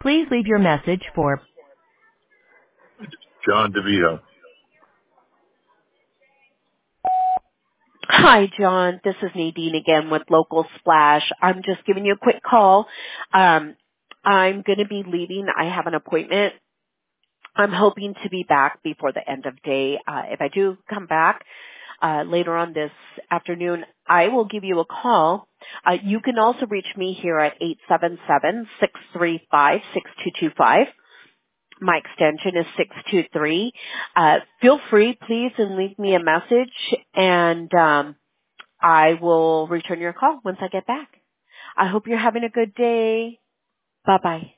Please leave your message for John DeVito. Hi, John. This is Nadine again with Local Splash. I'm just giving you a quick call. I'm going to be leaving. I have an appointment. I'm hoping to be back before the end of day. If I do come back later on this afternoon, I will give you a call. You can also reach me here at 877-635-6225. My extension is 623. Feel free, please, and leave me a message, and I will return your call once I get back. I hope you're having a good day. Bye-bye.